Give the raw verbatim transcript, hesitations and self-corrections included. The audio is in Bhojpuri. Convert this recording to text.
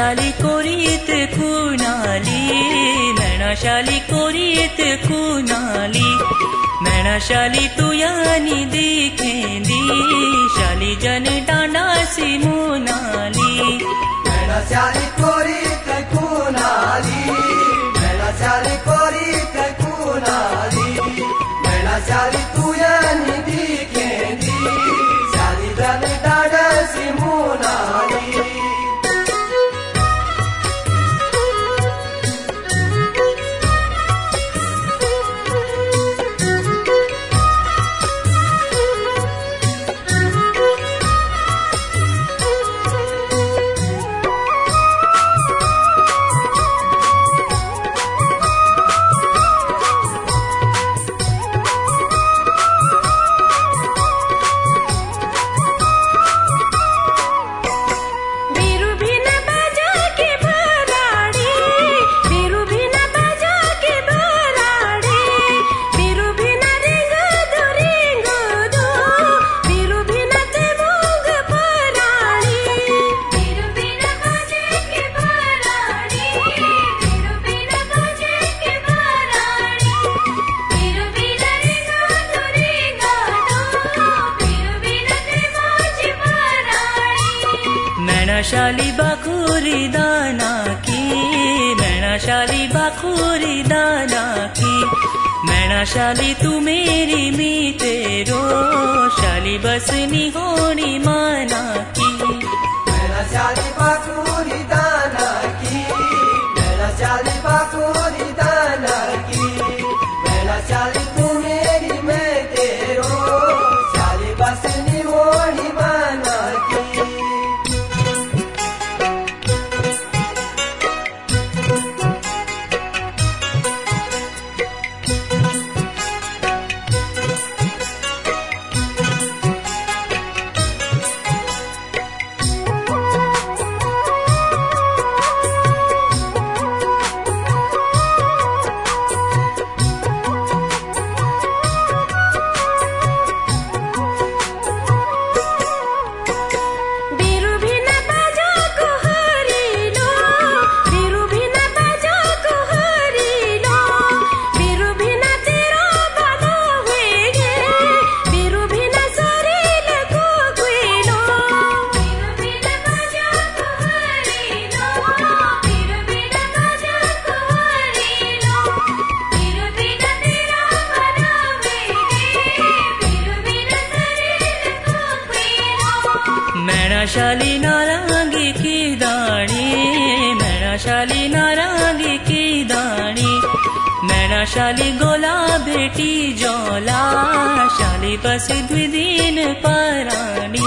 मैनाशाली कोरीत कुनाली मैनाशाली कोरीत कुनाली मैनाशाली तू यानी दिखेंदी शाली जन डांडासी मुनाली मैनाशाली कोरीत कुनाली मैनाशाली कोरीत कुनाली मैनाशाली तू यानी दिखेंदी शाली जन डांडासी मुनाली मैनाशाली बाखुरी दाना की मैनाशाली बाखुरी दाना की मैनाशाली तू मेरी मीतेरो शाली बसनी होनी माना की मैनाशाली बाखुरी दाना की मैनाशाली बाखुरी दाना की मैनाशाली तू मेरी मीतेरो शाली बसनी होनी माना की मैनाशाली नारंगी की दानी मैनाशाली नारंगी की दानी मैनाशाली गोला बेटी जोला शाली बस द्विदीन परानी